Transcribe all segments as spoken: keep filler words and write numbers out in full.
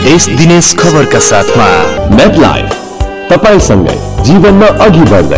यस दिनेश खबरका साथमा मेटलाइफ तपाईसँगै जीवनमा अघि बढ्दै।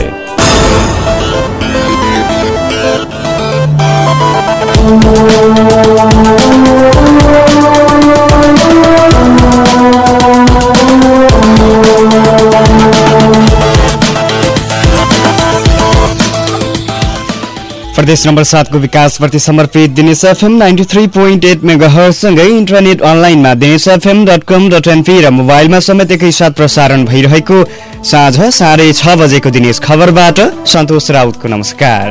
प्रदेश नम्बर सात को विकास प्रति समर्पित Dinesh FM ninety three point eight megahertz सँगै इन्टरनेट अनलाइनमा Dinesh FM dot com dot NP र मोबाइलमा समेत एकैसाथ प्रसारण भइरहेको साँझ साढे छ बजेको दिनेश खबरबाट सन्तोष राउतको नमस्कार।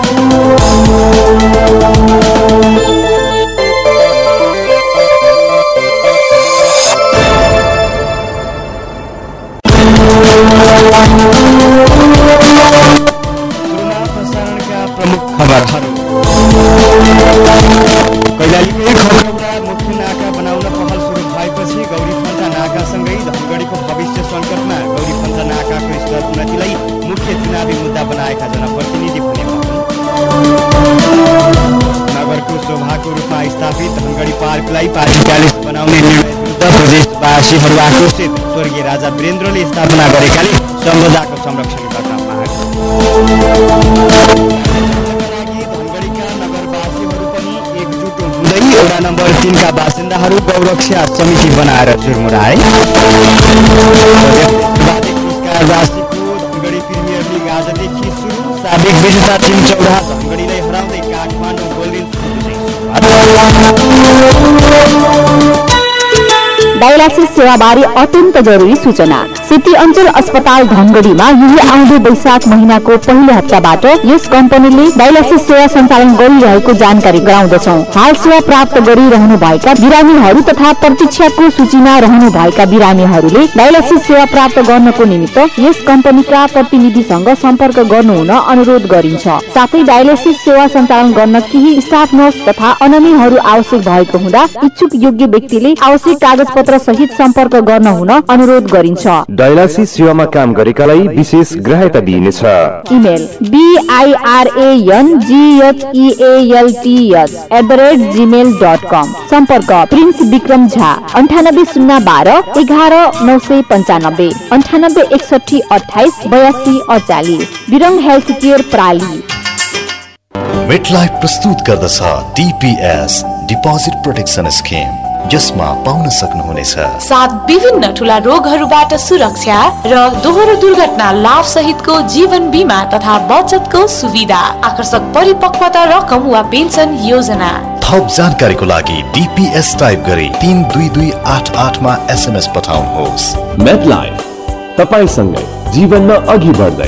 कैलालीकै खगौडा मुख्य नाका बनाउन पहल सुरु भएपछि गौरीफन्टा नाकासँगै धनगढीको भविष्य सङ्कटमा। गौरीफन्टा नाकाको स्तर उन्नतिलाई मुख्य चुनावी मुद्दा बनाएका जनप्रतिनिधि भने नगरको शोभाको रूपमा स्थापित धनगढी पार्कलाई पार्टी प्यालेस बनाउने निर्णय विरुद्ध प्रदेशवासीहरू आक्रोशित। स्वर्गीय राजा वीरेन्द्रले स्थापना गरेकाले सम्पदाको संरक्षण गर्न माग। वडा नम्बर तीन का बासिन्दाहरू गौरक्षा समिति बनाएर जुर्मुराए। पुरस्कार राशिको धनगढी प्रिमियर लिग आजदेखि सुरु। साबिक विजेता टिम चौरा धनगढीलाई हराउँदै काठमाडौँ गोल्डेन डायलासिस सेवाबारे अत्यन्त जरुरी सूचना। सिटी अञ्चल अस्पताल धनगढीमा यही आउँदो वैशाख महिनाको पहिलो हप्ताबाट यस कम्पनीले डायलासिस सेवा सञ्चालन गरिरहेको जानकारी गराउँदछौँ। हाल सेवा प्राप्त गरिरहनु भएका बिरामीहरू तथा प्रतीक्षाको सूचीमा रहनु भएका बिरामीहरूले डायलासिस सेवा प्राप्त गर्नको निमित्त यस कम्पनीका प्रतिनिधिसँग सम्पर्क गर्नुहुन अनुरोध गरिन्छ। साथै डायलासिस सेवा सञ्चालन गर्न केही स्टाफ नर्स तथा अनमीहरू आवश्यक भएको हुँदा इच्छुक योग्य व्यक्तिले आवश्यक कागजपत्र सहित सम्पर्क गर्न हुन अनुरोध गरिन्छ। डायलासिस सेवामा काम गरेकालाई विशेष ग्राह्यता दिइनेछ। Email birangelts at the rate gmail dot com. सम्पर्क प्रिन्स विक्रम झा अन्ठानब्बे शून्य बाह्र एघार नौ सय पन्चानब्बे अन्ठानब्बे एकसठी अठाइस बयासी अडचालिस। बिरङ हेल्थ केयर प्राली। मेटलाइफ प्रस्तुत गर्दछ डिपिएस डिपोजिट प्रोटेक्सन स्किम। जसमा पाउन सक्नुहुनेछ सात विभिन्न ठूला रोगहरूबाट सुरक्षा र दोहोरो दुर्घटना लाभ सहितको जीवन बीमा तथा बचतको सुविधा। आकर्षक परिपक्वता रकम वा पेन्सन योजना। थप जानकारीको लागि डिपिएस टाइप गरी तीन दुई दुई आठ आठ मा एसएमएस पठाउनुहोस्। मेटलाइफ तपाईसँगै जीवनमा अघि बढ्दै।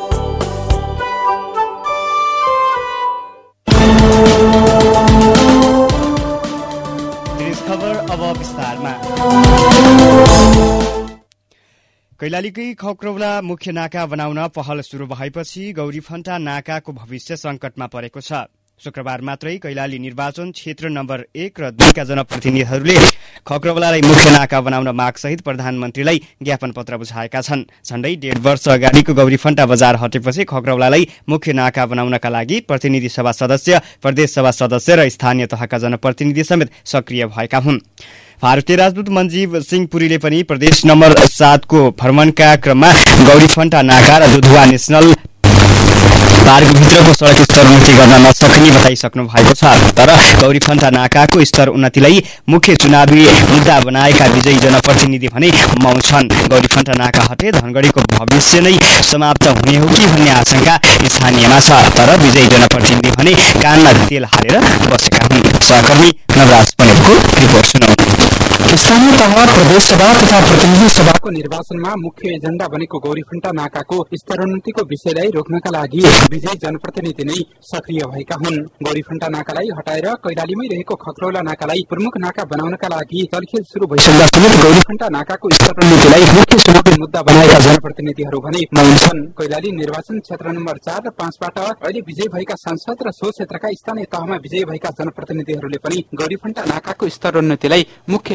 कैलालीकै खक्रौला मुख्य नाका बनाउन पहल सुरु भएपछि गौरीफन्टा नाकाको भविष्य संकटमा परेको छ। शुक्रबार मात्रै कैलाली निर्वाचन क्षेत्र नम्बर एक र दुईका जनप्रतिनिधिहरूले खक्रौलालाई मुख्य नाका बनाउन माग सहित प्रधानमन्त्रीलाई ज्ञापन पत्र बुझाएका छन्। झण्डै डेढ वर्ष अगाडिको गौरीफन्टा बजार हटेपछि खक्रौलालाई मुख्य नाका बनाउनका लागि प्रतिनिधि सभा सदस्य, प्रदेश सभा सदस्य र स्थानीय तहका जनप्रतिनिधि समेत सक्रिय भएका हुन्। भारतीय राजदूत मनजीव सिंह पुरीले पनि प्रदेश नम्बर सातको भ्रमणका क्रममा गौरीफन्टा नाका र दुधुवा नेशनल पार्कभित्रको सड़क स्तर उन्नति गर्न नसक्ने बताइसक्नु भएको छ। तर गौरीफन्टा नाकाको स्तर उन्नतिलाई मुख्य चुनावी मुद्दा बनाएका विजयी जनप्रतिनिधि भने मौन छन्। गौरीफन्टा नाका हटे धनगढीको भविष्य नै समाप्त हुने हो कि भन्ने आशंका स्थानीयमा छ। तर विजयी जनप्रतिनिधि भने कानमा तेल हालेर बसेका हुन्। सहकर्मी नवराज पनेलको रिपोर्ट सुनौ। स्थानीय तह, प्रदेश सभा तथा प्रतिनिधि सभाको निर्वाचनमा मुख्य एजेन्डा बनेको गौरीफन्टा नाकाको स्तरोन्नतिको विषयलाई रोक्नका लागि विजयी जनप्रतिनिधि नै सक्रिय भएका हुन्। गौरीफन्टा नाकालाई हटाएर कैलालीमै रहेको खक्रौला नाकालाई प्रमुख नाका बनाउनका लागि चलखेल शुरू भइसक्दा समेत गौरीफन्टा नाकाको स्तरोन्नतिलाई मुख्य चुनावी मुद्दा बनाएका जनप्रतिनिधिहरू भने मौन छन्। कैलाली निर्वाचन क्षेत्र नम्बर चार र पाँचबाट अहिले विजय भएका सांसद र सो क्षेत्रका स्थानीय तहमा विजय भएका जनप्रतिनिधिहरूले पनि गौरीफन्टा नाकाको स्तरोन्नतिलाई मुख्य एजेन्डा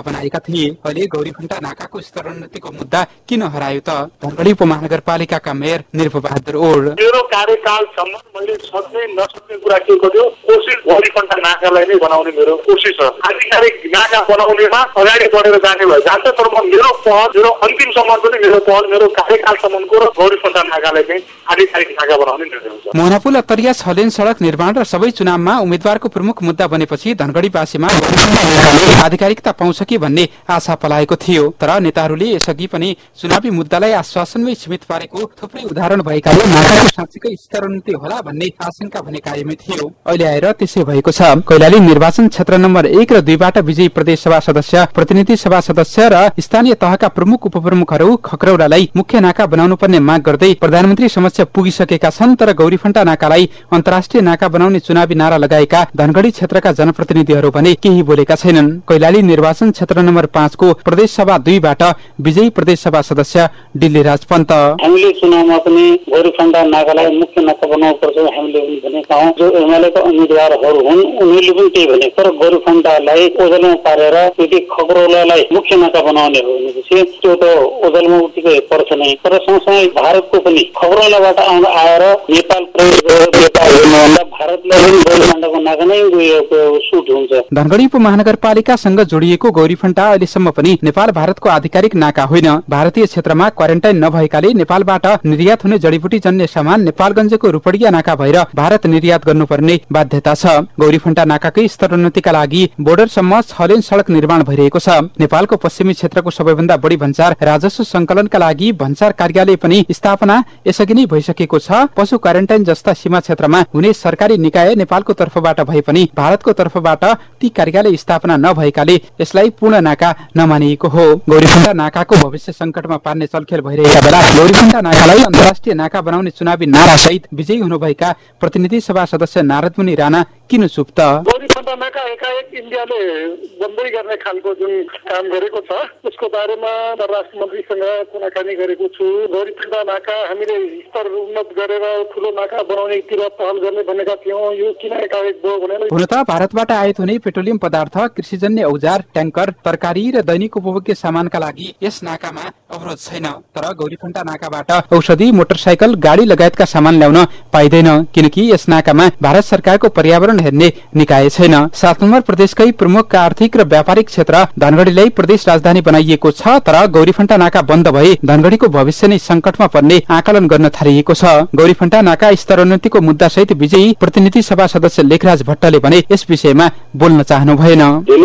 बनाएका थिए। अहिले गौरीफन्टा नाकाको स्तरोन्नतिको मुद्दा किन हरायो त? धनगढी उपमहानगरपालिकाका मेयर निर्भबहादुर ओड। मेरो कार्यकालसम्म मैले सक्ने नसक्ने कुरा के गर्यो, कोसिस गौरीफन्टा नाकालाई नै बनाउने मेरो कोसिस छ। आधिकारिक नाका बनाउनेमा अगाडि बढेर जाने भए जान्छ, तर म मेरो पहल मेरो अन्तिमसम्म पनि मेरो पहल मेरो कार्यकालसम्मको र गौरीफन्टा नाकालाई चाहिँ आधिकारिक नाका बनाउने निर्णय हुन्छ। मोहनापुल अत्तरिया छ लेन सडक निर्माण र सबै चुनावमा उम्मेद्वारको प्रमुख मुद्दा बनेपछि धनगढीवासीमा आधिकारिकता पाउँछ कि भन्ने आशा पलाएको थियो। तर नेताहरूले यसअघि पनि चुनावी मुद्दालाई आश्वासनमै सीमित पारेको थुप्रै उदाहरण भएकाले नाकाको साँच्चीकै स्तरोन्नति होला भन्ने आशंका भने कायमै थियो। अहिले आएर त्यसै भएको छ। कैलाली निर्वाचन क्षेत्र नम्बर एक र दुईबाट विजयी प्रदेश सभा सदस्य, प्रतिनिधि सभा सदस्य र स्थानीय तहका प्रमुख उपप्रमुखहरू खक्रौरालाई मुख्य नाका बनाउनु पर्ने माग गर्दै प्रधानमन्त्री समक्ष पुगिसकेका छन्। तर गौरीफन्टा नाकालाई अन्तर्राष्ट्रिय नाका बनाउने चुनावी नारा लगाएका धनगढी क्षेत्रका जनप्रतिनिधिहरू भने केही बोलेका छैनन्। कैलाली निर्वाचन क्षेत्र नम्बर पाँचको प्रदेश सभा दुईबाट विजयी प्रदेश सभा सदस्य डिल्लीराज पन्त, हामीले चुनावमा पनि गौरीफन्टा नाकालाई मुख्य नाका बनाउनु पर्छ हामीले पनि भनेका हौं। जो एमालेका उम्मेद्वारहरू हुन् उनीहरूले पनि त्यही भने, तर गौरीफन्टालाई ओझेलमा पारेर यदि खगरौलालाई मुख्य नाका बनाउने हो भनेपछि त्यो त ओझेलमा उत्तिकै पर्छ नै। तर सँगसँगै भारतको पनि खगरौलाबाट आएर नेपाल प्रवेश गरेर नेपाल हेर्नुभन्दा भारतलाई पनि गौरीफन्टाको नाका नै सुट हुन्छ। धनगढी उपमहानगरपालिकासँग जोडिएको गौरीफन्टा अहिलेसम्म पनि नेपाल भारतको आधिकारिक नाका होइन। भारतीय क्षेत्रमा क्वारेन्टाइन नभएकाले नेपालबाट निर्यात हुने जडीबुटी जन्य सामान नेपालगञ्जको रूपडिया नाका भएर भारत निर्यात गर्नुपर्ने बाध्यता छ। गौरीफन्टा नाकाकै स्तरोन्नतिका लागि बोर्डरसम्म छ लेन सडक निर्माण भइरहेको छ। नेपालको पश्चिमी क्षेत्रको सबैभन्दा बढी भन्सार राजस्व संकलनका लागि भन्सार कार्यालय पनि स्थापना यसअघि नै भइसकेको छ। पशु क्वारेन्टाइन जस्ता सीमा क्षेत्रमा हुने सरकारी निकाय नेपालको तर्फबाट भए पनि भारतको तर्फबाट ती कार्यालय स्थापना नभएकाले यसलाई पूर्ण नाका नमानिएको हो। गौरीफन्टा नाकाको भविष्य संकटमा पार्ने चलखेल भइरहेका बेला गौरीफन्टा नाकालाई अन्तर्राष्ट्रिय नाका बनाउने चुनावी नारा सहित विजयी हुनुभएका प्रतिनिधि सभा सदस्य नारदमुनि राणा किन चुप त? गौरीफन्टा नाका एकाएक इन्डियाले बन्दै गर्ने खालको जुन काम गरेको छ त्यसको बारेमा परराष्ट्र मन्त्रीसँग कुराकानी गरेको छु। गौरीफन्टा नाका हामीले स्तर उन्नत गरेर ठुलो नाका बनाउनेतिर पहल गर्ने भनेका थियौँ। यो किन एकाएक भयो भनेर हुन त भारतबाट आयात हुने पेट्रोलियम पदार्थ, कृषिजन्य औजार, ट्याङ्कर, तरकारी र दैनिक उपभोग्य सामानका लागि यस नाकामा अवरोध छैन। तर गौरीफन्टा नाकाबाट औषधि, मोटरसाइकल, गाडी लगायतका सामान ल्याउन पाइँदैन किनकि यस नाकामा भारत सरकारको पर्यावरण हेर्ने निकाय छैन। सात नम्बर प्रदेशकै प्रमुख आर्थिक र व्यापारिक क्षेत्र धनगढीलाई प्रदेश राजधानी बनाइएको छ। तर गौरीफन्टा नाका बन्द भए धनगढीको भविष्य नै संकटमा पर्ने आकलन गर्न थालिएको छ। गौरीफन्टा नाका स्तरोन्नतिको मुद्दा सहित विजयी प्रतिनिधि सभा सदस्य लेखराज भट्टले भने यस विषयमा बोल्न चाहनु भएन।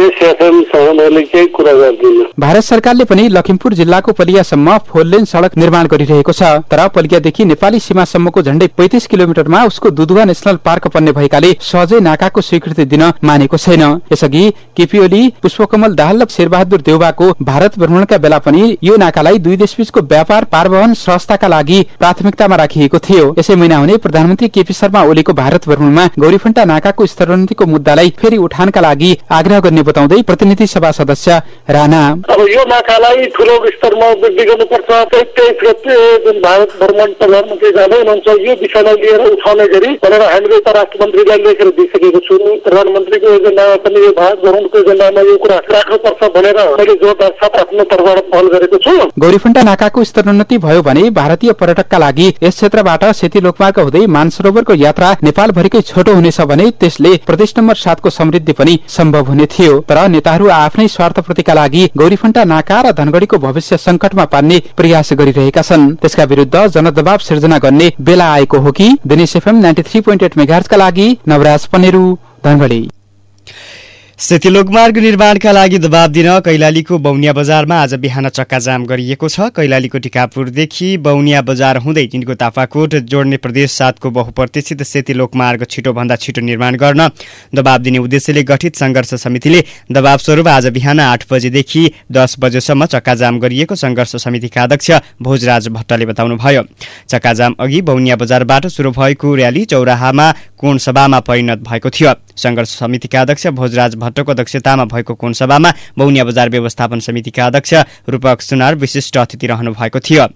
भारत सरकारले पनि लखिमपुर जिल्लाको पलियासम्म फोर लेन सडक निर्माण गरिरहेको छ। तर पलियादेखि नेपाली सीमासम्मको झण्डै पैंतिस किलोमिटरमा उसको दुधुवा नेशनल पार्क पर्ने भएकाले सहजै नाकाको स्वीकृति दिन मानेको छैन। यसअघि केपी ओली, पुष्पकमल दाहाल र शेरबहादुर देउवाको भारत भ्रमणका बेला पनि यो नाकालाई दुई देशबीचको व्यापार पारवहन सहजताका लागि प्राथमिकतामा राखिएको थियो। यसै महिना हुने प्रधानमन्त्री केपी शर्मा ओलीको भारत भ्रमणमा गौरीफन्टा नाकाको स्तरोन्नतिको मुद्दालाई फेरि उठानका लागि आग्रह गर्ने बताउँदै प्रतिनिधि सभा सदस्य राणा, अब यो नाकालाई ठूलो स्तरमा वृद्धि गर्नुपर्छ। तेइस गते जुन भारत भ्रमण प्रधानमन्त्री जाँदै हुनुहुन्छ यो विषयलाई लिएर उठाउने गरी भनेर हामीले परराष्ट्र मन्त्रीलाई लेखेर दिइसकेको छु। प्रधानमन्त्रीको एजेन्डामा पनि यो भारत भ्रमणको एजेन्डामा यो कुरा राख्नुपर्छ भनेर मैले जोरदार साथ आफ्नो तर्फबाट पहल गरेको छु। गौरीफन्टा नाकाको स्तरोन्नति भयो भने भारतीय पर्यटकका लागि यस क्षेत्रबाट सेती लोकमार्ग हुँदै मानसरोवरको यात्रा नेपालभरिकै छोटो हुनेछ भने त्यसले प्रदेश नम्बर सातको समृद्धि पनि सम्भव हुने थियो। तर नेताहरू आफ्नै स्वार्थप्रतिका लागि गौरीफन्टा नाका र धनगढीको भविष्य संकटमा पार्ने प्रयास गरिरहेका छन्। त्यसका विरुद्ध जनदबाव सिर्जना गर्ने बेला आएको हो कि? Dinesh FM ninety three point eight मेगाहर्जका लागि नवराज पनेरू, धनगढी। सेती लोकमार्ग निर्माणका लागि दबाब दिन कैलालीको बौनिया बजारमा आज बिहान चक्काजाम गरिएको छ। कैलालीको टिकापुरदेखि बौनिया बजार हुँदै तिनको ताफाकोट जोड्ने प्रदेश सातको बहुप्रतिष्ठित सेती लोकमार्ग छिटोभन्दा छिटो निर्माण गर्न दबाब दिने उद्देश्यले गठित संघर्ष समितिले दबाब स्वरूप आज बिहान आठ बजेदेखि दस बजेसम्म चक्काजाम गरिएको संघर्ष समितिका अध्यक्ष भोजराज भट्टले बताउनुभयो। चक्काजाम अघि बौनिया बजारबाट शुरू भएको र्याली चौराहामा कोण सभामा परिणत भएको थियो। संघर्ष समितिका अध्यक्ष भोजराज भट्टको अध्यक्षतामा भएको कोण सभामा बौनिया बजार व्यवस्थापन समितिका अध्यक्ष रूपक सुनार विशिष्ट अतिथि रहनु भएको थियो।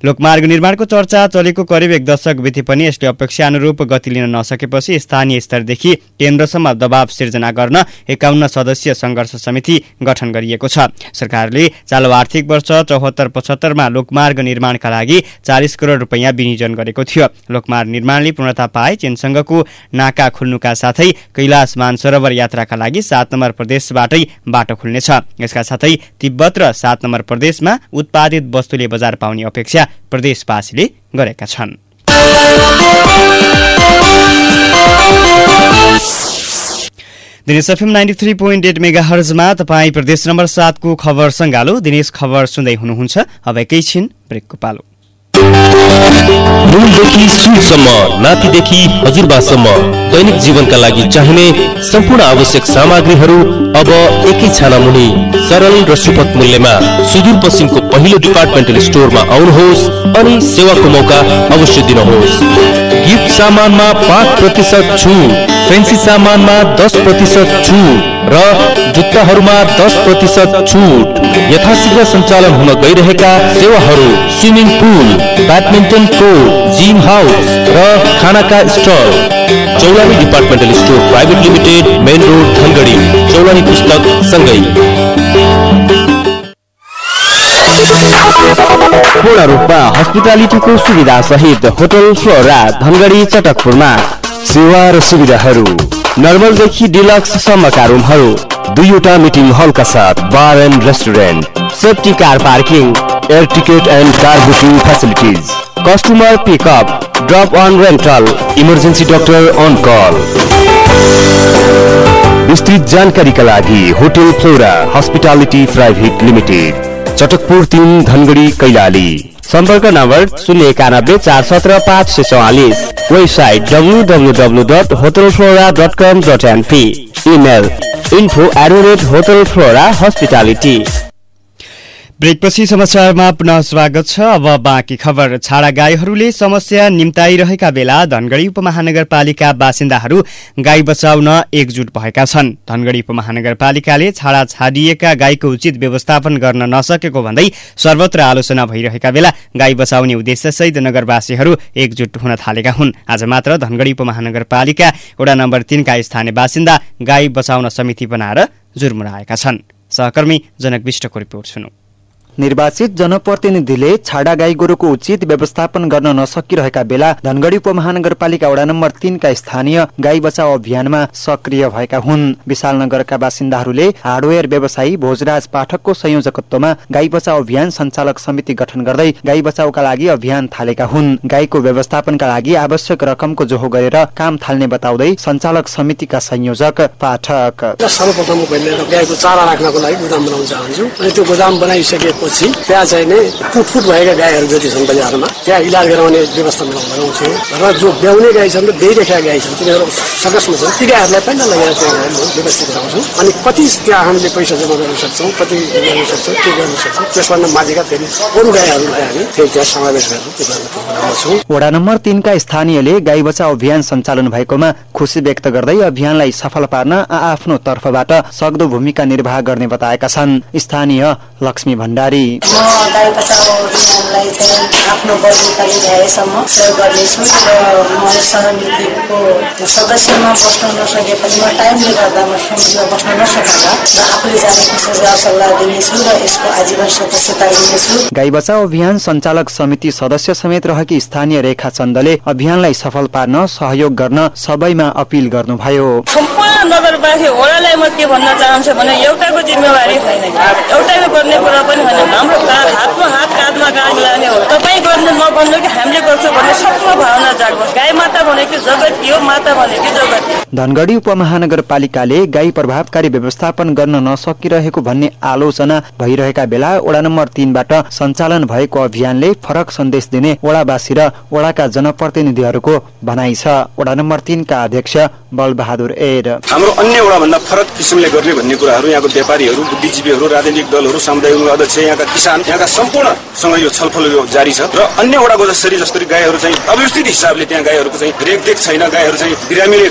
लोकमार्ग निर्माणको चर्चा चलेको करिब एक दशक बिते पनि यसले अपेक्षा अनुरूप गति लिन नसकेपछि स्थानीय स्तरदेखि केन्द्रसम्म दबाव सिर्जना गर्न एकाउन्न सदस्यीय संघर्ष समिति गठन गरिएको छ। सरकारले चालु आर्थिक वर्ष चौहत्तर पचहत्तरमा लोकमार्ग निर्माणका लागि चालिस करोड रुपियाँ विनियोजन गरेको थियो। लोकमार्ग निर्माणले पूर्णता पाए चीनसँगको नाका खुल्नुका साथै कैलाश मानसरोवर यात्राका लागि सात नम्बर प्रदेशबाटै बाटो खुल्नेछ। यसका साथै तिब्बत र सात नम्बर प्रदेशमा उत्पादित वस्तुले बजार पाउने अपेक्षा प्रदेशवासीले गरेका छन्। Dinesh FM ninety three point eight मेगा हर्जमा तपाईँ प्रदेश नम्बर सातको खबर सङ्गालो दिनेश खबर सुन्दै हुनुहुन्छ। अब एकैछिन ब्रेकको पालो। मूलदेखि सुनसम्म, नातिदेखि हजुरबासम्म दैनिक जीवनका लागि चाहिने सम्पूर्ण आवश्यक सामग्रीहरू अब एकै छाना मुनि सरल र सुपथ मूल्यमा सुदूरपश्चिमको पहिलो डिपार्टमेन्टल स्टोरमा आउनुहोस् अनि सेवाको मौका अवश्य दिनुहोस्। गिफ्ट सामानमा पाँच प्रतिशत छुट, फेन्सी सामानमा दस प्रतिशत छुट र जुत्ताहरूमा दस प्रतिशत छुट। यथाशीघ्र सञ्चालन हुन गइरहेका सेवाहरू swimming pool, badminton court, gym house र खानाका stall. Chaulani departmental store private limited, main road, Dhangadhi. Chaulani पुस्तक सँगै पूर्ण रूपमा हस्पिटालिटीको सुविधा सहित होटल फ्लोरा धनगढी चटकपुरमा सेवा र सुविधाहरू नर्मलदेखि डिलक्ससम्मका रुमहरू, दुईवटा मिटिङ हलका साथ bar and restaurant, safety car parking, air ticket and car booking facilities, customer pickup, drop on rental, emergency doctor on call. विस्तृत जानकारीका लागि hotel Flora hospitality private limited, Chatakpur तीन, धनगढी, कैलाली। सम्पर्क नम्बर शून्य एकानब्बे चार सत्र पाँच सय चौवालिस। Website W W W dot hotel Flora dot com dot NP. Email info at the rate hotel Flora hospitality. ब्रेकपछि समाचारमा पुनः स्वागत छ। अब बाँकी खबर। छाडा गाईहरूले समस्या निम्ताइरहेका बेला धनगढी उपमहानगरपालिका बासिन्दाहरू गाई बचाउन एकजुट भएका छन्। धनगढी उपमहानगरपालिकाले छाडा छाडिएका गाईको उचित व्यवस्थापन गर्न नसकेको भन्दै सर्वत्र आलोचना भइरहेका बेला गाई बचाउने उद्देश्यसहित नगरवासीहरू एकजुट हुन थालेका हुन्। आज मात्र धनगढी उपमहानगरपालिका वडा नम्बर तीनका स्थानीय बासिन्दा गाई बचाउन समिति बनाएर जुर्मुराएका छन्। सहकर्मी जनक विष्टको रिपोर्ट सुनौ। निर्वाचित जनप्रतिनिधिले छाडा गाई गोरुको उचित व्यवस्थापन गर्न नसकिरहेका बेला धनगढी उपमहानगरपालिका वडा नम्बर तीनका स्थानीय गाई बचाउ अभियानमा सक्रिय भएका हुन्। विशालनगरका बासिन्दाहरूले हार्डवेयर व्यवसायी भोजराज पाठकको संयोजकत्वमा गाई बचाउ अभियान सञ्चालक समिति गठन गर्दै गाई बचाउका लागि अभियान थालेका हुन्। गाईको व्यवस्थापनका लागि आवश्यक रकमको जोहो गरेर काम थाल्ने बताउँदै सञ्चालक समितिका संयोजक पाठक, सर्वप्रथम गाईको चारा राख्नको लागि गोदाम बनाउन चाहन्छु अनि त्यो गोदाम बनाइसके पछि त्यहाँ चाहिने फुटफुट भएका गाईहरू जति छन् बजारमा त्यहाँ इलाज गराउने व्यवस्था बनाउँछु र जो ब्याउने गाई छन् र बेइरहेका गाई छन् तिनीहरू सकसमा छन् ती गाईहरूलाई पनि लगेर त्यहाँ व्यवस्थित गराउँछौँ अनि कति त्यहाँ हामीले पैसा जम्मा गर्न सक्छौँ, कति गर्न सक्छौँ, के गर्न सक्छौँ त्यसभन्दा माथिका फेरि अरू गाईहरूलाई हामी फेरि त्यहाँ समावेश गरेर त्यो गर्ने प्रोग्राममा छौँ। वडा नम्बर तीनका स्थानीयले गाई बचाउ अभियान सञ्चालन भएकोमा खुसी व्यक्त गर्दै अभियानलाई सफल पार्न आफ्नो तर्फबाट सक्दो भूमिका निर्वाह गर्ने बताएका छन्। स्थानीय लक्ष्मी भण्डारी, म गाई बचाउ अभियानलाई चाहिँ आफ्नो बजेटले भ्याएसम्म सहयोग गर्नेछु र म समितिको सदस्यमा बस्न नसके पनि म टाइमले गर्दा म समितिमा बस्न नसक्दा र आफूले जानेको सुझाव सल्लाह दिनेछु र यसको आजीवन सदस्यता लिनेछु। गाई बचाउ अभियान सञ्चालक समिति सदस्य समेत रहेकी स्थानीय रेखा चन्दले अभियानलाई सफल पार्न सहयोग गर्न सबैमा अपील गर्नुभयो। सम्पूर्ण नगरवासी वडालाई म के भन्न चाहन्छु भने एउटाको जिम्मेवारी छैन, एउटाको गर्ने कुरा पनि होइन। हाम्रो हातमा हात काँधमा काँध लाने हो। तपाईँ गर्नु म गर्नु कि हामीले गर्छौँ भन्ने सबको भावना जागोस्। गाई माता भनेको जगत हो, माता भनेको जगत हो। धनगढी उपमहानगरपालिकाले गाई प्रभावकारी व्यवस्थापन गर्न नसकिरहेको भन्ने आलोचना भइरहेका बेला वडा नम्बर तीनबाट सञ्चालन भएको अभियानले फरक सन्देश दिने वडावासी र वडाका जनप्रतिनिधिहरूको भनाइ छ। वडा नम्बर तीनका अध्यक्ष बलबहादुर एर, हाम्रो अन्य वडाभन्दा फरक किसिमले गर्ने भन्ने कुराहरू यहाँको व्यापारीहरू, बुद्धिजीवीहरू, राजनीतिक दलहरू, सामुदायिक अध्यक्ष, यहाँका किसान, यहाँका सम्पूर्णसँग यो छलफल यो जारी छ र अन्य वडाको जसरी जसरी गाईहरू चाहिँ अव्यवस्थित हिसाबले त्यहाँ गाईहरूको चाहिँ रेखदेख छैन, गाईहरू चाहिँ बिरामीले खान्न पाए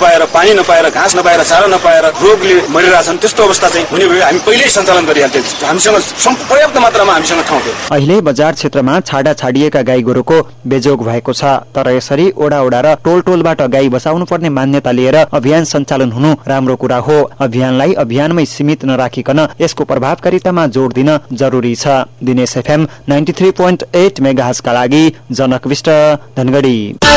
नपाएर, पानी नपाएर, घाँस नपाएर, चारो नपाएर रोगले मरिरहेछन्। त्यस्तो अवस्था चाहिँ हुने भए हामी पहिल्यै सञ्चालन गरिहाल्थ्यौँ। हामीसँग पर्याप्त मात्रामा हामीसँग ठाउँ थियो। अहिले बजार क्षेत्रमा छाडा छाडिएका गाई गोरुको बेजोग भएको छ। तर यसरी ओडा ओडा र टोल टोलबाट गाई बसाउनु पर्ने मान्यता लिएर अभियान सञ्चालन हुनु राम्रो कुरा हो। अभियानलाई अभियानमै सीमित नराखिकन यसको प्रभावकारितामा जोड दिन जरुरी छ। Dinesh FM ninety three point eight मेगाहर्जका लागि जनक विष्ट, धनगढी।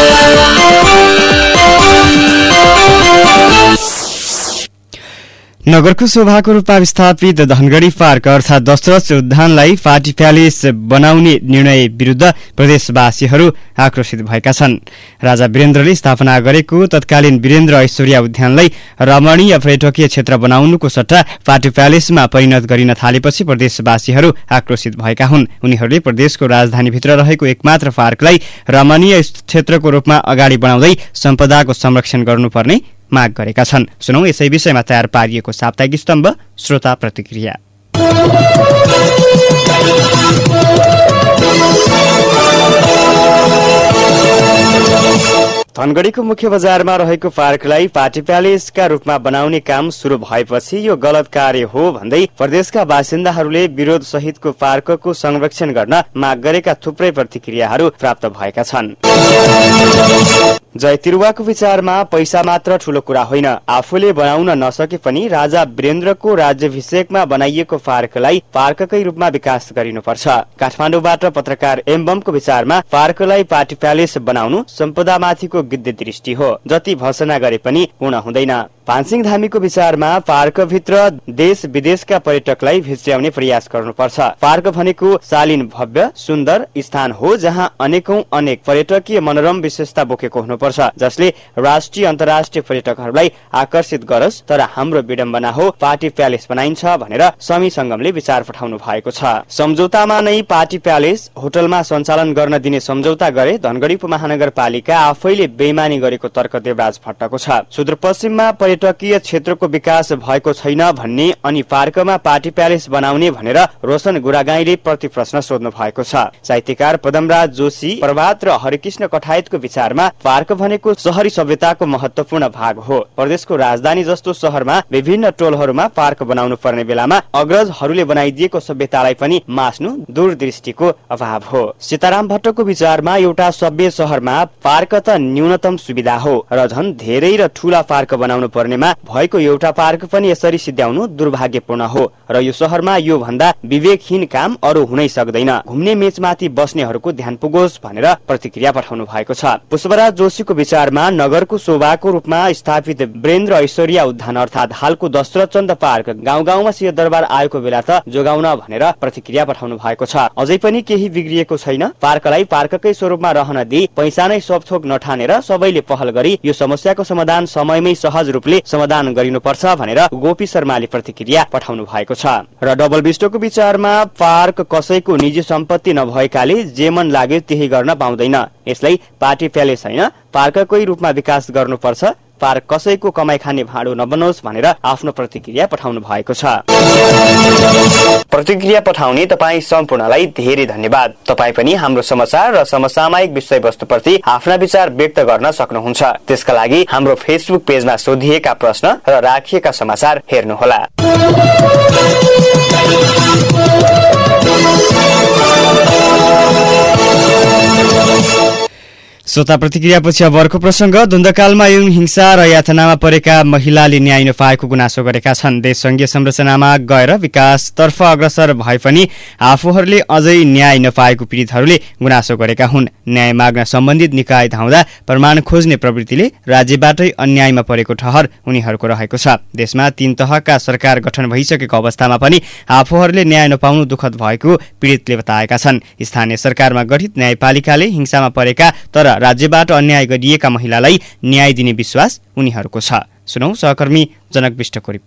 नगरको शोभाको रूपमा विस्थापित धनगढी पार्क अर्थात दशरथ उद्यानलाई पार्टी प्यालेस बनाउने निर्णय विरूद्ध प्रदेशवासीहरू आक्रोशित भएका छन्। राजा वीरेन्द्रले स्थापना गरेको तत्कालीन वीरेन्द्र ऐश्वर्या उद्यानलाई रमणीय पर्यटकीय क्षेत्र बनाउनुको सट्टा पार्टी प्यालेसमा परिणत गरिन थालेपछि प्रदेशवासीहरू आक्रोशित भएका हुन्। उनीहरूले प्रदेशको राजधानीभित्र रहेको एकमात्र पार्कलाई रमणीय क्षेत्रको रूपमा अगाडि बढाउँदै सम्पदाको संरक्षण गर्नुपर्ने माग गरेका छन्। सुनौ यसै विषयमा तयार पारिएको साप्ताहिक स्तम्भ श्रोता प्रतिक्रिया। धनगढीको मुख्य बजारमा रहेको पार्कलाई पार्टी प्यालेसका रूपमा बनाउने काम शुरू भएपछि यो गलत कार्य हो भन्दै प्रदेशका बासिन्दाहरूले विरोध सहितको पार्कको संरक्षण गर्न माग गरेका थुप्रै प्रतिक्रियाहरू प्राप्त भएका छन्। जय तिरुवाको विचारमा पैसा मात्र ठूलो कुरा होइन, आफूले बनाउन नसके पनि राजा वीरेन्द्रको राज्याभिषेकमा बनाइएको पार्कलाई पार्ककै रूपमा विकास गरिनुपर्छ। काठमाडौँबाट पत्रकार एम्बमको विचारमा पार्कलाई पार्टी प्यालेस बनाउनु सम्पदामाथिको गिद्ध दृष्टि हो, जति भर्सना गरे पनि पूर्ण हुँदैन। पानसिंह धामीको विचारमा पार्कभित्र देश विदेशका पर्यटकलाई भित्र्याउने प्रयास गर्नुपर्छ। पार्क भनेको शालीन भव्य सुन्दर स्थान हो जहाँ अनेकौं अनेक पर्यटकीय मनोरम विशेषता बोकेको हुनुपर्छ, जसले राष्ट्रिय अन्तर्राष्ट्रिय पर्यटकहरूलाई आकर्षित गरोस्। तर हाम्रो विडम्बना हो पार्टी प्यालेस बनाइन्छ भनेर समी संगमले विचार पठाउनु भएको छ। सम्झौतामा नै पार्टी प्यालेस होटलमा सञ्चालन गर्न दिने सम्झौता गरे धनगढी उपमहानगरपालिका आफैले बेइमानी गरेको तर्क देवराज भट्टको छ। सुदूरपश्चिममा पर्यटकीय क्षेत्रको विकास भएको छैन भन्ने अनि पार्कमा पार्टी प्यालेस बनाउने भनेर रोशन गुरागाईले प्रति प्रश्न सोध्नु भएको छ। साहित्यकार पदमराज जोशी, प्रभात र हरिकृष्ण कठायतको विचारमा पार्क भनेको शहरी सभ्यताको महत्वपूर्ण भाग हो। प्रदेशको राजधानी जस्तो शहरमा विभिन्न टोलहरूमा पार्क बनाउनु पर्ने बेलामा अग्रजहरूले बनाइदिएको सभ्यतालाई पनि मास्नु दूरदृष्टिको अभाव हो। सीताराम भट्टको विचारमा एउटा सभ्य शहरमा पार्क त न्यूनतम सुविधा हो र झन् धेरै र ठूला पार्क बनाउनु पर्नेमा भएको एउटा पार्क पनि यसरी सिद्ध्याउनु दुर्भाग्यपूर्ण हो र यो शहरमा यो भन्दा विवेकहीन काम अरू हुनै सक्दैन। घुम्ने मेचमाथि बस्नेहरूको ध्यान पुगोस् भनेर प्रतिक्रिया पठाउनु भएको छ। पुष्पराज जोशीको विचारमा नगरको शोभाको रूपमा स्थापित वीरेन्द्र ऐश्वर्या उद्यान अर्थात हालको दशरथ चन्द पार्क गाउँ गाउँमा सिंहदरबार आएको बेला त जोगाउन भनेर प्रतिक्रिया पठाउनु भएको छ। अझै पनि केही बिग्रिएको छैन। पार्कलाई पार्ककै स्वरूपमा रहन दिई पैसा नै सब थोक नठानेर सबैले पहल गरी यो समस्याको समाधान समयमै सहज रूपले समाधान गरिनुपर्छ भनेर गोपी शर्माले प्रतिक्रिया पठाउनु भएको छ। र डबल विष्टको विचारमा पार्क कसैको निजी सम्पत्ति नभएकाले जे मन लाग्यो त्यही गर्न पाउँदैन। यसलाई पार्टी प्यालेस होइन पार्ककै रूपमा विकास गर्नुपर्छ। पार्क कसैको कमाई खाने भाँडो नबनोस् भनेर आफ्नो प्रतिक्रिया पठाउनु भएको छ। प्रतिक्रिया पठाउने तपाईँ सम्पूर्णलाई धेरै धन्यवाद। तपाईँ पनि हाम्रो समाचार र समसामयिक विषयवस्तुप्रति आफ्ना विचार व्यक्त गर्न सक्नुहुन्छ। त्यसका लागि हाम्रो फेसबुक पेजमा सोधिएका प्रश्न र राखिएका समाचार हेर्नुहोला। श्रोता प्रतिक्रियापछि अब अर्को प्रसंग। द्वन्द्वकालमा यौन हिंसा र यातनामा परेका महिलाले न्याय नपाएको गुनासो गरेका छन्। देश संघीय संरचनामा गएर विकासतर्फ अग्रसर भए पनि आफूहरूले अझै न्याय नपाएको पीडितहरूले गुनासो गरेका हुन्। न्याय माग्न सम्बन्धित निकाय धाउँदा प्रमाण खोज्ने प्रवृत्तिले राज्यबाटै अन्यायमा परेको ठहर उनीहरूको रहेको छ। देशमा तीन तहका सरकार गठन भइसकेको अवस्थामा पनि आफूहरूले न्याय नपाउनु दुःखद भएको पीडितले बताएका छन्। स्थानीय सरकारमा गठित न्यायपालिकाले हिंसामा परेका तर राज्यबाट अन्याय गरिएका महिलालाई न्याय दिने विश्वास उनीहरूको छ। सुनौ सहकर्मी जनक विष्टको रिपोर्ट।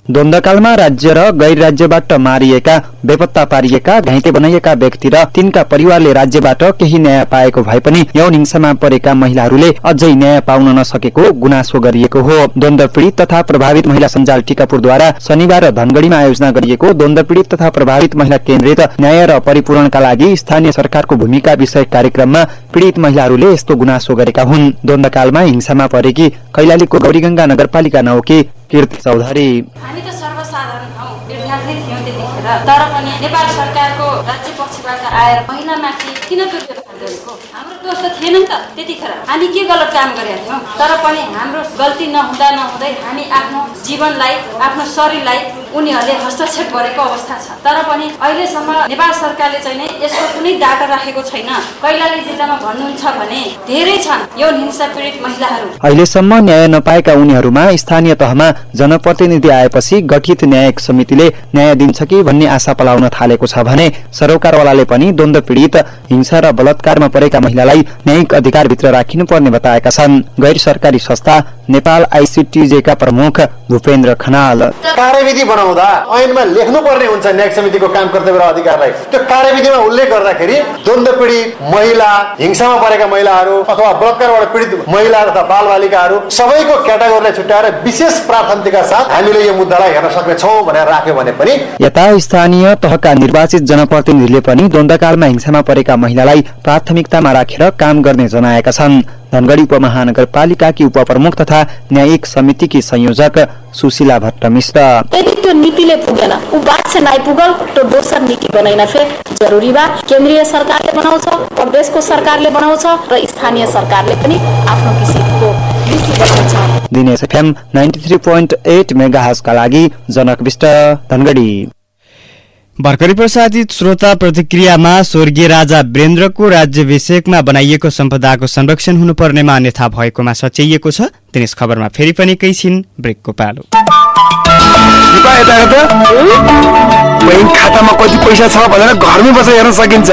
द्वन्द्वकालमा राज्य र गैर राज्यबाट मारिएका बेपत्ता पारिएका घाइते बनाइएका व्यक्ति र तिनका परिवारले राज्यबाट केही न्याय पाएको भए पनि यौन हिंसामा परेका महिलाहरूले अझै न्याय पाउन नसकेको गुनासो गरिएको हो। द्वन्द्व पीडित तथा प्रभावित महिला सञ्जाल टिकापुरद्वारा शनिबार धनगढ़ीमा आयोजना गरिएको द्वन्द्व पीडित तथा प्रभावित महिला केन्द्रित न्याय र परिपूरणका लागि स्थानीय सरकारको भूमिका विषय कार्यक्रममा पीडित महिलाहरूले यस्तो गुनासो गरेका हुन्। द्वन्द्वकालमा हिंसामा परेकी कैलालीको गौरीगंगा नगरपालिका नौकी कीर्ति चौधरी हामी त सर्वसाधारण हौ, विद्यार्थी थियौं त्यतिखेर, तर पनि नेपाल सरकारको राज्य पक्षबाट आएर महिलामाथि किन दुर्व्यवहार गरेको? हाम्रो दोष त थिएन नि त त्यतिखेर। हामी के गलत काम गरेका थियौं? तर पनि हाम्रो गल्ती नहुँदा नहुँदै हामी आफ्नो जीवनलाई आफ्नो शरीरलाई उनीहरूले हस्तक्षेप गरेको अवस्था छ। तर पनि अहिलेसम्म नेपाल सरकारले चाहिँ नै यसको कुनै डाटा राखेको छैन। कैलाली जिल्लामा भन्नुहुन्छ भने धेरै छन् यौन हिंसा पीडित महिलाहरू। अहिलेसम्म न्याय नपाएका उनीहरूमा स्थानीय तहमा जनप्रतिनिधि आएपछि गठित न्यायिक समितिले न्याय दिन्छ कि भन्ने आशा पलाउन थालेको छ भने सरोकारवालाले पनि द्वन्द्व पीडित हिंसा र बलात्कारमा परेका महिलालाई न्यायिक अधिकारभित्र राखिनुपर्ने बताएका छन्। गैर सरकारी संस्था नेपाल आईसीटीजेका प्रमुख भूपेन्द्र खनाल कार्यविधि बनाउँदा ऐनमा लेख्नु पर्ने हुन्छ न्यायिक समितिको काम कर्तव्य र अधिकारलाई। त्यो कार्यविधिमा उल्लेख गर्दाखेरि द्वन्द्व पीडित महिला, हिंसामा परेका महिलाहरू अथवा बलात्कारबाट पीडित महिला तथा बालबालिकाहरू सबैको क्याटेगोरीलाई छुट्याएर विशेष प्राथमिकताका साथ हामीले यो मुद्दालाई हेर्न सक्नेछौँ भनेर राख्यो भने पनि यता स्थानीय तहका निर्वाचित जनप्रतिनिधिले पनि द्वन्द्वकालमा हिंसामा परेका महिलालाई प्राथमिकतामा राखेर काम गर्ने जनाएका छन्। धनगढ़ी उपमहानगरपालिकाकी उपप्रमुख तथा न्यायिक समितिकी संयोजक सुशीला भट्ट मिश्र यदि त्यो नीतिले पुगेन, उ बात से नाइ पुगल तो दोसर नीति बनाइन फेर जरुरी बा। केन्द्रीय सरकारले बनाउँछ, प्रदेशको सरकारले बनाउँछ र स्थानीय सरकारले पनि आफ्नो किसिमको नीति बनाउँछ। दिनेश एफएम तिरानब्बे दशमलव आठ मेगाहर्जका लागि जनक विष्ट धनगढ़ी। भर्खरै प्रसादित श्रोता प्रतिक्रियामा स्वर्गीय राजा वीरेन्द्रको राज्याभिषेकमा बनाइएको सम्पदाको संरक्षण हुनुपर्नेमा अन्यथा भएकोमा सच्याइएको छ। दिनेश खबरमा फेरि पनि एकैछिन ब्रेकको पालो। बैंक खातामा कति पैसा छ भनेर घरमै बसेर हेर्न सकिन्छ।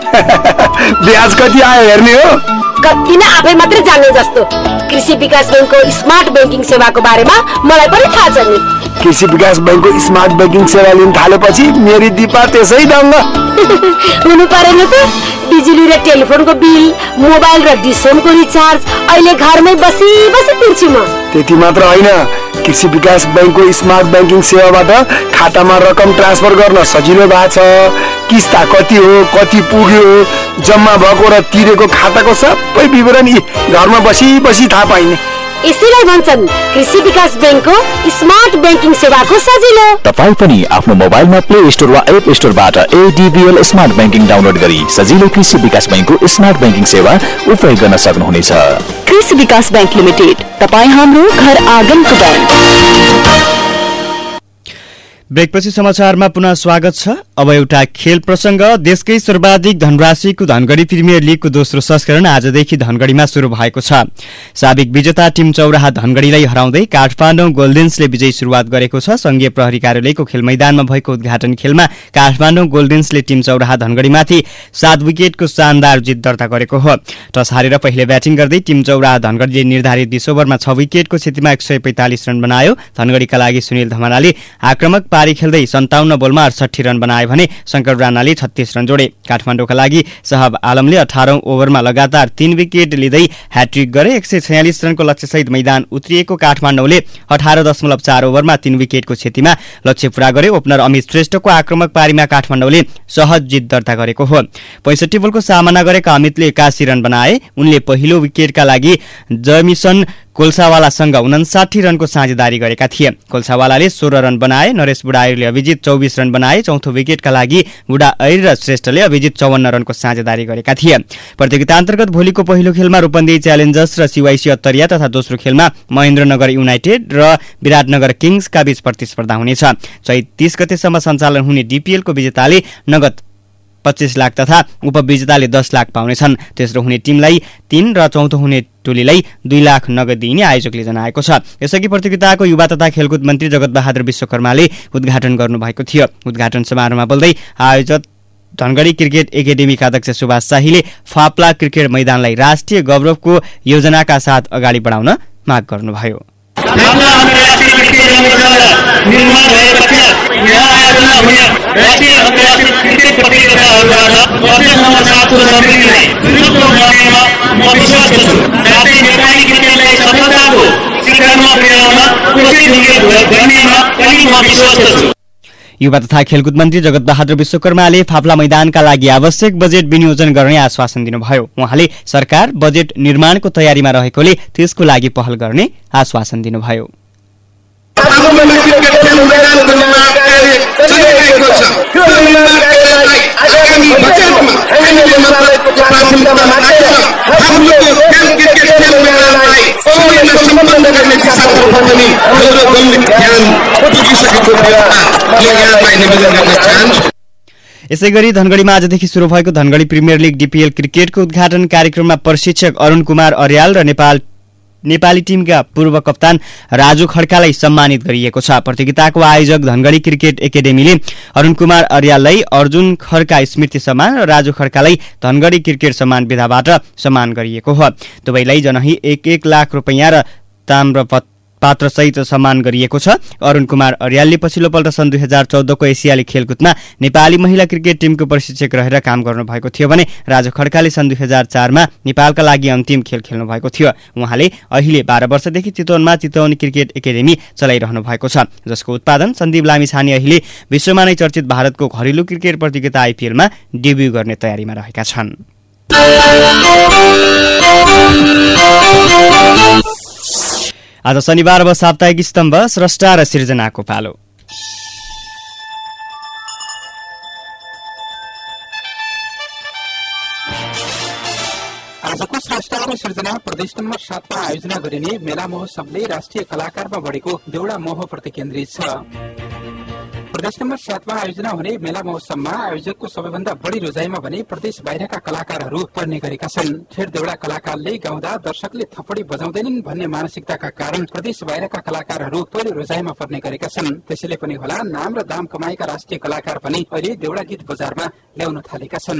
ब्याज कति आयो हेर्ने हो। किन आफै मात्रै जान्ने जस्तो कृषि विकास बैंकको स्मार्ट बैंकिङ सेवाको बारेमा मलाई पनि थाहा छ नि। कृषि विकास बैंकको स्मार्ट बैंकिङ सेवा लिन थालेपछि मेरी दिपा त्यसै दङ्ग हुनु परेन त। बिजुली र टेलिफोनको बिल, मोबाइल र डिसोमको रिचार्ज अहिले घरमै बसी बसी तिर्छु म। त्यति मात्र होइन, कृषि विकास बैंकको स्मार्ट बैंकिङ सेवाबाट खातामा रकम ट्रान्सफर गर्न सजिलो भएको छ। किस्ता कति हो, कति पुग्यो, जम्मा भएको र तिरेको खाताको सबै विवरण घरमा बसी बसी थाहा पाइने। यसैलाई भन्छन् कृषि विकास बैंकको स्मार्ट बैंकिङ सेवाको सजिलो। तपाईँ पनि आफ्नो मोबाइलमा प्ले स्टोर वा एप स्टोरबाट एडीबीएल स्मार्ट बैंकिङ डाउनलोड गरी सजिलो कृषि विकास बैंकको स्मार्ट बैंकिङ सेवा उपयोग गर्न सक्नुहुनेछ। कृषि विकास बैंक लिमिटेड, तपाईँ हाम्रो घर आँगनको बैंक। ब्रेकपछि समाचारमा पुनः स्वागत छ। अब एउटा खेल प्रसंग। देशकै सर्वाधिक धनराशिको धनगढ़ी प्रिमियर लीगको दोस्रो संस्करण आजदेखि धनगढ़ीमा शुरू भएको छ। साबिक विजेता टिम चौराहा धनगढ़ीलाई हराउँदै काठमाडौँ गोल्डेन्सले विजयी शुरूआत गरेको छ। संघीय प्रहरी कार्यालयको खेल मैदानमा भएको उद्घाटन खेलमा काठमाडौँ गोल्डेन्सले टिम चौराहा धनगढ़ीमाथि सात विकेटको शानदार जित दर्ता गरेको हो। टस हारेर पहिले ब्याटिङ गर्दै टिम चौराहा धनगढ़ीले निर्धारित बीस ओभरमा छ विकेटको क्षतिमा एक सय पैंतालिस रन बनायो। धनगढ़ीका लागि सुनिल धमानाले आक्रमक पारी खेल्दै सन्ताउन्न बोलमा अडसठी रन बनाए भने शंकर राणाले छत्तीस रन जोडे। काठमाडौँका लागि साहब आलमले अठारौं ओभरमा लगातार तीन विकेट लिँदै ह्याट्रिक गरे। एक सय छयालिस रनको लक्ष्यसहित मैदान उत्रिएको काठमाडौँले अठार दशमलव चार ओभरमा तीन विकेटको क्षतिमा लक्ष्य पूरा गरे। ओपनर अमित श्रेष्ठको आक्रमक पारीमा काठमाडौँले सहज जित दर्ता गरेको हो। पैंसठी बोलको सामना गरेका अमितले एकासी रन बनाए। उनले पहिलो विकेटका लागि जमिसन कोलसावालासँग उनसाठी रनको साझेदारी गरेका थिए। कोलसावालाले सोह्र रन बनाए। नरेश बुढायरले अभिजित चौबीस रन बनाए। चौथो विकेटका लागि बुढायर र श्रेष्ठले अभिजित चौवन्न रनको साझेदारी गरेका थिए। प्रतियोगिता अन्तर्गत भोलिको पहिलो खेलमा रूपन्देही च्यालेन्जर्स र सिवाइसी अत्तरिया तथा दोस्रो खेलमा महेन्द्रनगर युनाइटेड र विराटनगर किङ्सका बीच प्रतिस्पर्धा हुनेछ। चैत तीस गतेसम्म सञ्चालन हुने डीपीएलको विजेताले नगद पच्चीस लाख तथा उपविजेताले दस लाख पाउनेछन्। तेस्रो हुने टिमलाई तीन र चौथो हुने टोलीलाई दुई लाख नगद दिइने आयोजकले जनाएको छ। यसअघि प्रतियोगिताको युवा तथा खेलकुद मन्त्री जगत बहादुर विश्वकर्माले उद्घाटन गर्नुभएको थियो। उद्घाटन समारोहमा बोल्दै आयोजक धनगढ़ी क्रिकेट एकाडेमीका अध्यक्ष सुभाष शाहीले फाप्ला क्रिकेट मैदानलाई राष्ट्रिय गौरवको योजनाका साथ अगाडि बढाउन माग गर्नुभयो। मामला अन्तर्राष्ट्रिय क्रिकेट निर्माण भएपछि यहाँ आयोजना हुने राष्ट्रिय अन्तर्राष्ट्रिय क्रिकेट प्रतियोगिताहरूबाट प्रदेशमा साथो समितिलाई विरुद्ध गर्नेमा म विश्वास गर्छु। साथै नेपाली क्रिकेटलाई सफलताको शिखरमा पुर्याउन कोसिस गर्नेमा पनि म विश्वास गर्छु। युवा तथा खेलकुद मन्त्री जगत बहादुर विश्वकर्माले फाप्ला मैदानका लागि आवश्यक बजेट विनियोजन गर्ने आश्वासन दिनुभयो। उहाँले सरकार बजेट निर्माणको तयारीमा रहेकोले त्यसको लागि पहल गर्ने आश्वासन दिनुभयो। यसै गरी धनगढीमा आजदेखि शुरू भएको धनगढी प्रिमियर लिग डीपीएल क्रिकेटको उद्घाटन कार्यक्रममा प्रशिक्षक अरुण कुमार अर्याल र नेपाल नेपाली टिमका पूर्व कप्तान राजु खड्कालाई सम्मानित गरिएको छ। प्रतियोगिताको आयोजक धनगढी क्रिकेट एकाडेमीले अरुण कुमार अर्याललाई अर्जुन खड्का स्मृति सम्मान र राजु खड्कालाई धनगढी क्रिकेट सम्मान विधाबाट सम्मान गरिएको हो। दुवैलाई जनही एक एक लाख रुपैयाँ र ताम्र पात्र सहित सम्मान गरिएको छ। अरुण कुमार अर्यालले पछिल्लो पल्ट सन् दुई हजार चौधको एसियाली खेलकुदमा नेपाली महिला क्रिकेट टिमको प्रशिक्षक रहेर काम गर्नुभएको थियो भने राजु खड्काले सन् दुई हजार चारमा नेपालका लागि अन्तिम खेल खेल्नु भएको थियो। उहाँले अहिले बाह्र वर्षदेखि चितवनमा चितवन क्रिकेट एकाडेमी चलाइरहनु भएको छ, जसको उत्पादन सन्दीप लामिछाने अहिले विश्वमा नै चर्चित भारतको घरेलु क्रिकेट प्रतियोगिता आइपिएलमा डेब्यू गर्ने तयारीमा रहेका छन्। आज शनिबार अब साप्ताहिक स्तम्भ स्रष्टा र सिर्जनाको पालो। आजको स्रष्टा र सिर्जना प्रदेश नम्बर सातमा आयोजना गरिने मेला महोत्सवले राष्ट्रिय कलाकारमा बढेको देउडा मोहप्रति केन्द्रित छ। प्रदेश नम्बर सातमा आयोजना हुने मेला महोत्सवमा आयोजकको सबैभन्दा बढी रोजाइमा भने प्रदेश बाहिरका कलाकारहरू पर्ने गरेका छन्। फेर देउडा कलाकारले गाउँदा दर्शकले थपडी बजाउँदैनन् भन्ने मानसिकताका कारण प्रदेश बाहिरका कलाकारहरू पहिलो रोजाइमा पर्ने गरेका छन्। त्यसैले पनि होला नाम र दाम कमाएका राष्ट्रिय कलाकार पनि अहिले देउडा गीत बजारमा ल्याउन थालेका छन्।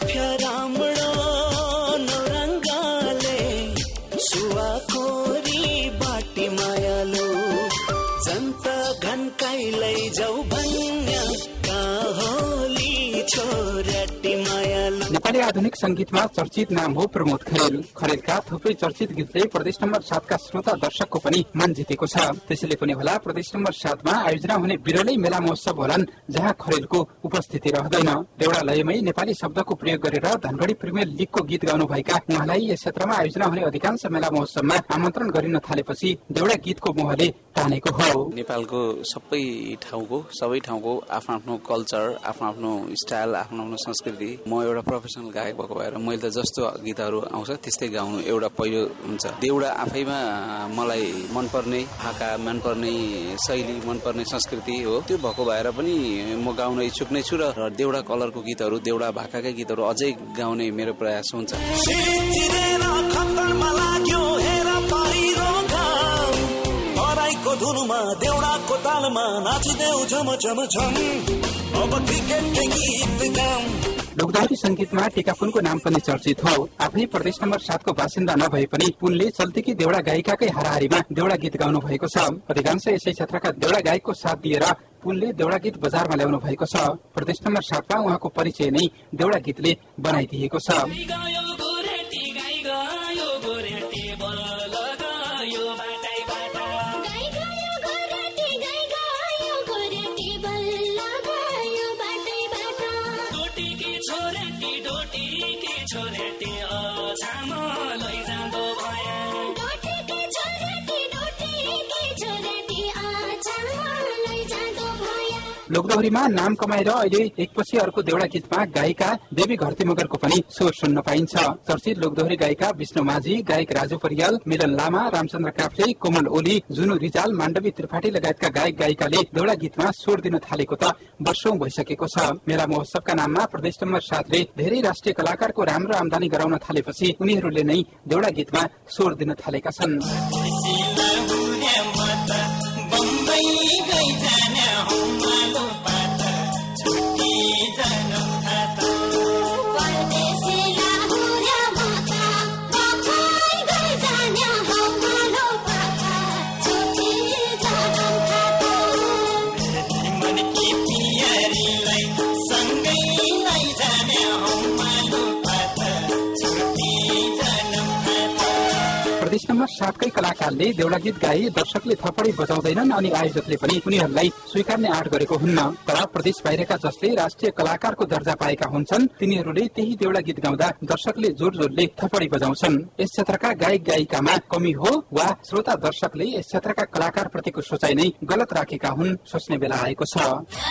नेपाली आधुनिक संगीतमा चर्चित नाम हो प्रमोद खरेल। खरेलका थुप्रै चर्चित गीतले प्रदेश नम्बर सातका श्रोता दर्शकको पनि मन जितेको छ। त्यसैले पनि होला प्रदेश नम्बर सातमा आयोजना हुने बिरलै मेला महोत्सव होलान् जहाँ खरेलको उपस्थिति रहँदैन। देउडा लयमै नेपाली शब्दको प्रयोग गरेर धनगढी प्रिमियर लिगको गीत गाउनुभएका उहाँलाई यस क्षेत्रमा आयोजना हुने अधिकांश मेला महोत्सवमा आमन्त्रण गरिन थालेपछि देउडा गीतको मोहले तानेको हो। नेपालको सबै ठाउँको सबै ठाउँको आफ्नो आफ्नो कल्चर, आफ्नो आफ्नो स्टाइल, आफ्नो आफ्नो संस्कृति। म एउटा प्रोफेसनल गायक भएको भएर मैले त जस्तो गीतहरू आउँछ त्यस्तै गाउनु एउटा पहिलो हुन्छ। देउडा आफैमा मलाई मनपर्ने भाका, मनपर्ने शैली, मनपर्ने संस्कृति हो। त्यो भएको भएर पनि म गाउन इच्छुक नै छु र देउडा कलरको गीतहरू, देउडा भाकाकै गीतहरू अझै गाउने मेरो प्रयास हुन्छ। धुनमा देउडाको तालमा नाचिदेऊ झम झम झम अब क्रिकेट गीत गाम। लोकदोहोरी संगीतमा टिकापुनको नाम पनि चर्चित हो। आफ्नै प्रदेश नम्बर सातको बासिन्दा नभए पनि पुनले चल्तीकी देउडा गायिकाकै हाराहारीमा देउडा गीत गाउनु भएको छ। अधिकांश यसै क्षेत्रका देउडा गायकको साथ दिएर पुनले देउडा गीत बजारमा ल्याउनु भएको छ। प्रदेश नम्बर सातमा उहाँको परिचय नै देउडा गीतले बनाइदिएको छ। लोकदोहोरीमा नाम कमाएर अहिले एकपछि अर्को देउडा गीतमा गायिका देवी घरती मगरको पनि स्वर सुन्न पाइन्छ। चर्चित लोकदोहोरी गायिका विष्णु माझी, गायक राजु परियाल, मिलन लामा, रामचन्द्र काफ्ले, कोमल ओली, जुनु रिजाल, माण्डवी त्रिपाठी लगायतका गायक गायिकाले देउडा गीतमा स्वर दिन थालेको त वर्षौं भइसकेको छ। मेला महोत्सवका नाममा प्रदेश नम्बर सातले धेरै राष्ट्रिय कलाकारको राम्रो आमदानी गराउन थालेपछि उनीहरूले नै देउडा गीतमा स्वर दिन थालेका छन्। प्रदेश नम्बर सातकै कलाकारले देउडा गीत गाए दर्शकले थपडी बजाउँदैनन् अनि आयोजकले पनि उनीहरूलाई स्वीकार्ने आँट गरेको हुन्न। तर प्रदेश बाहिरका जसले राष्ट्रिय कलाकारको दर्जा पाएका हुन्छन् तिनीहरूले त्यही देउडा गीत गाउँदा दर्शकले जोर जोरले थपडी बजाउँछन्। यस क्षेत्रका गायक गायिकामा कमी हो वा श्रोता दर्शकले यस क्षेत्रका कलाकार प्रतिको सोचाइ नै गलत राखेका हुन् सोच्ने बेला आएको छ।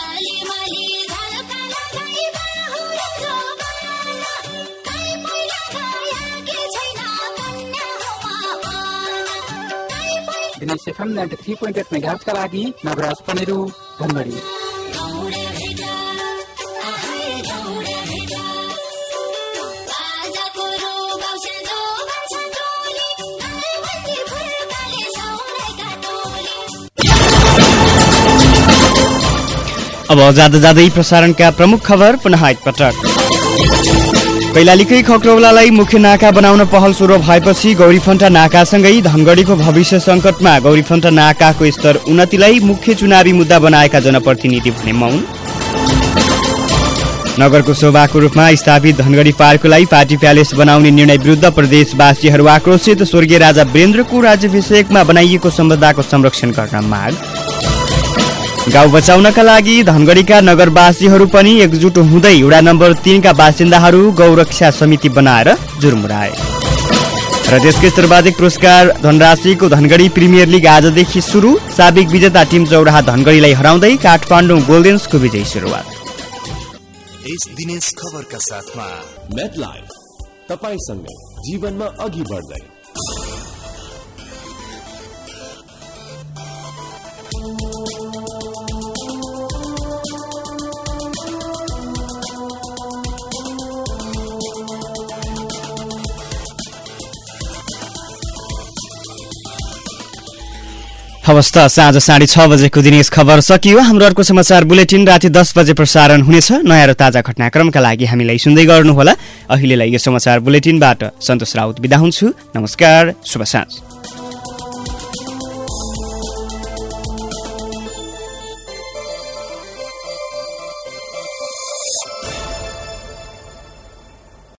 Dinesh FM ninety three point eight मेगाहर्जका लागि नवराज पनेरू धनगढी। अब जाँदा जाँदै प्रसारणका प्रमुख खबर पुनः एकपटक। कैलालीकै खक्रौलालाई मुख्य नाका बनाउन पहल सुरु भएपछि गौरीफन्टा नाकासँगै धनगढीको भविष्य संकटमा। गौरीफन्टा नाकाको स्तर उन्नतिलाई मुख्य चुनावी मुद्दा बनाएका जनप्रतिनिधि भने मौन। नगरको शोभाको रूपमा स्थापित धनगढी पार्कलाई पार्टी प्यालेस बनाउने निर्णय विरुद्ध प्रदेशवासीहरू आक्रोशित। स्वर्गीय राजा वीरेन्द्रको राज्याभिषेकमा बनाइएको सम्पदाको संरक्षण गर्न माग। गाउँ बचाउनका लागि धनगढीका नगरवासीहरू पनि एकजुट हुँदै वडा नम्बर तीनका बासिन्दाहरू गौरक्षा समिति बनाएर जुर्मुराए। र देशकै सर्वाधिक पुरस्कार धनराशिको धनगढी प्रिमियर लिग आजदेखि सुरु। साबिक विजेता टिम चौराहा धनगढीलाई हराउँदै काठमाडौँ गोल्डेन्सको विजयी सुरुवात। यस दिनेश खबरका साथमा मेटलाइफ तपाईसँग जीवनमा अघि बढ्दै। हवस् त साँझ साढे छ बजेको दिनेश खबर सकियो। हाम्रो अर्को समाचार बुलेटिन राति दस बजे प्रसारण हुनेछ। नयाँ र ताजा घटनाक्रमका लागि हामीलाई सुन्दै गर्नुहोला। अहिलेलाई यो समाचार बुलेटिनबाट सन्तोष राउत बिदा हुन्छु। नमस्कार, शुभ साँझ।